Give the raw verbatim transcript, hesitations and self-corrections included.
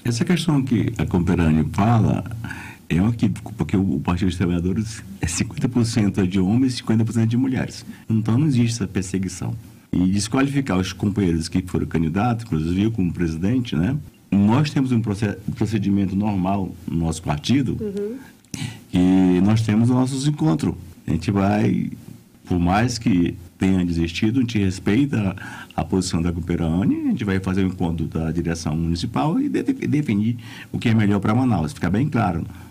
Essa questão que a Comperani fala é um equívoco, porque o Partido dos Trabalhadores é cinquenta por cento de homens e cinquenta por cento de mulheres. Então não existe essa perseguição. E desqualificar os companheiros que foram candidatos, inclusive eu como presidente, né? Nós temos um procedimento normal no nosso partido, uhum. E nós temos nossos encontros. A gente vai, por mais que tenha desistido, a gente respeita a, a posição da Comperani, a gente vai fazer o encontro da direção municipal e de, definir o que é melhor para Manaus, fica bem claro.